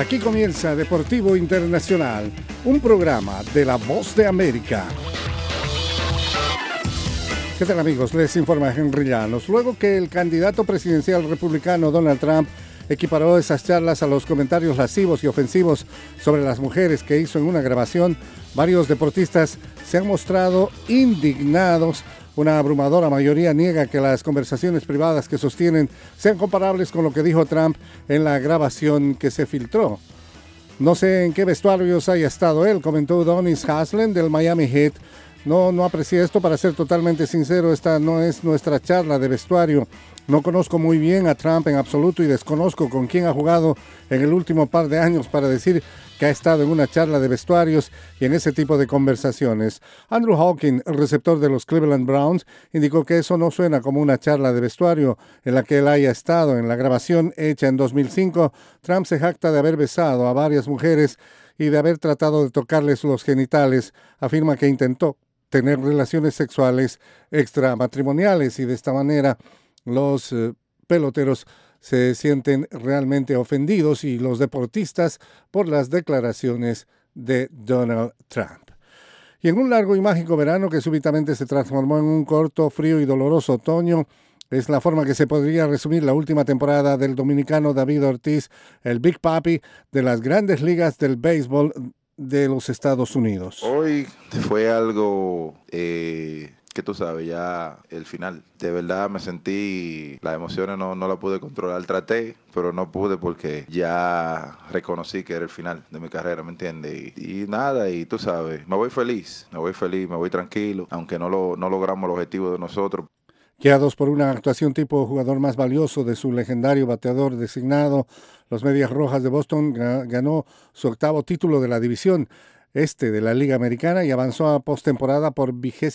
Aquí comienza Deportivo Internacional, un programa de La Voz de América. ¿Qué tal, amigos? Les informa Henry Llanos. Luego que el candidato presidencial republicano Donald Trump equiparó esas charlas a los comentarios lascivos y ofensivos sobre las mujeres que hizo en una grabación, varios deportistas se han mostrado indignados. Una abrumadora mayoría niega que las conversaciones privadas que sostienen sean comparables con lo que dijo Trump en la grabación que se filtró. No sé en qué vestuarios haya estado él, comentó Udonis Haslem del Miami Heat. No aprecié esto, para ser totalmente sincero. Esta no es nuestra charla de vestuario. No conozco muy bien a Trump en absoluto y desconozco con quién ha jugado en el último par de años para decir que ha estado en una charla de vestuarios y en ese tipo de conversaciones. Andrew Hawkins, el receptor de los Cleveland Browns, indicó que eso no suena como una charla de vestuario en la que él haya estado. En la grabación hecha en 2005, Trump se jacta de haber besado a varias mujeres y de haber tratado de tocarles los genitales. Afirma que intentó tener relaciones sexuales extramatrimoniales y de esta manera los peloteros se sienten realmente ofendidos y los deportistas por las declaraciones de Donald Trump. Y en un largo y mágico verano que súbitamente se transformó en un corto, frío y doloroso otoño, es la forma que se podría resumir la última temporada del dominicano David Ortiz, el Big Papi de las grandes ligas del béisbol de los Estados Unidos. Hoy fue algo que tú sabes, ya el final. De verdad me sentí, las emociones no la pude controlar. Traté, pero no pude porque ya reconocí que era el final de mi carrera, ¿me entiendes? Y nada, y tú sabes, me voy feliz, me voy tranquilo, aunque no logramos el objetivo de nosotros. Guiados por una actuación tipo jugador más valioso de su legendario bateador designado, los Medias Rojas de Boston ganó su octavo título de la división este de la Liga Americana y avanzó a postemporada por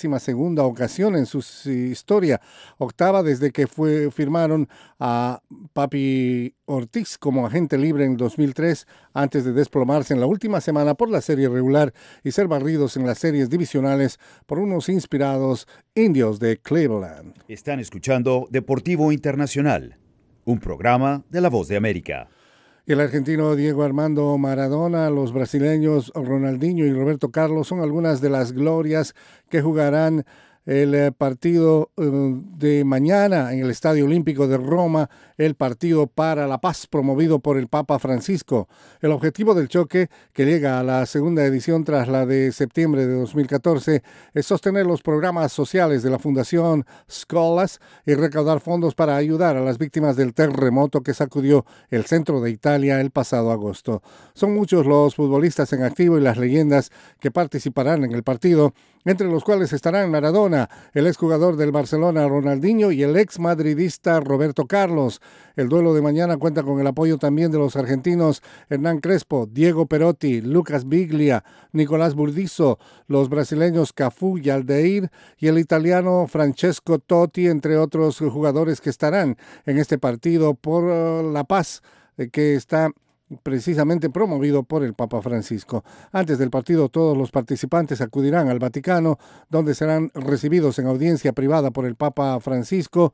22ª ocasión en su historia, octava desde que firmaron a Papi Ortiz como agente libre en 2003, antes de desplomarse en la última semana por la serie regular y ser barridos en las series divisionales por unos inspirados Indios de Cleveland. Están escuchando Deportivo Internacional, un programa de La Voz de América. El argentino Diego Armando Maradona, los brasileños Ronaldinho y Roberto Carlos son algunas de las glorias que jugarán el partido de mañana en el Estadio Olímpico de Roma, el partido para la paz promovido por el Papa Francisco. El objetivo del choque, que llega a la segunda edición tras la de septiembre de 2014, es sostener los programas sociales de la Fundación Scolas y recaudar fondos para ayudar a las víctimas del terremoto que sacudió el centro de Italia el pasado agosto. Son muchos los futbolistas en activo y las leyendas que participarán en el partido, entre los cuales estarán Maradona, el exjugador del Barcelona Ronaldinho y el exmadridista Roberto Carlos. El duelo de mañana cuenta con el apoyo también de los argentinos Hernán Crespo, Diego Perotti, Lucas Biglia, Nicolás Burdizo, los brasileños Cafú y Aldeir y el italiano Francesco Totti, entre otros jugadores que estarán en este partido por la paz que está precisamente promovido por el Papa Francisco. Antes del partido, todos los participantes acudirán al Vaticano, donde serán recibidos en audiencia privada por el Papa Francisco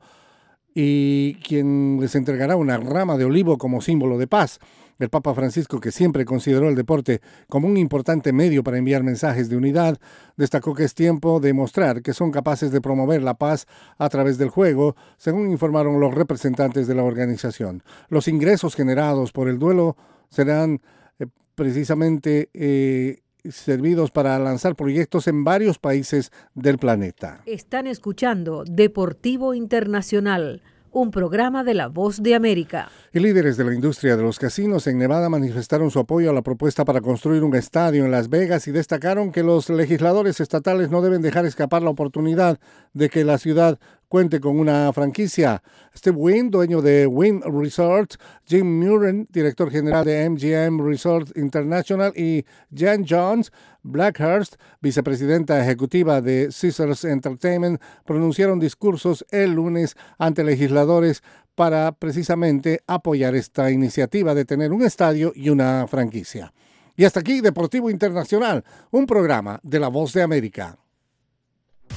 y quien les entregará una rama de olivo como símbolo de paz. El Papa Francisco, que siempre consideró el deporte como un importante medio para enviar mensajes de unidad, destacó que es tiempo de mostrar que son capaces de promover la paz a través del juego, según informaron los representantes de la organización. Los ingresos generados por el duelo serán precisamente servidos para lanzar proyectos en varios países del planeta. Están escuchando Deportivo Internacional, un programa de La Voz de América. Y líderes de la industria de los casinos en Nevada manifestaron su apoyo a la propuesta para construir un estadio en Las Vegas y destacaron que los legisladores estatales no deben dejar escapar la oportunidad de que la ciudad cuente con una franquicia. Steve Wynn, dueño de Wynn Resort, Jim Murren, director general de MGM Resort International, y Jan Jones Blackhurst, vicepresidenta ejecutiva de Caesars Entertainment, pronunciaron discursos el lunes ante legisladores para precisamente apoyar esta iniciativa de tener un estadio y una franquicia. Y hasta aquí Deportivo Internacional, un programa de La Voz de América.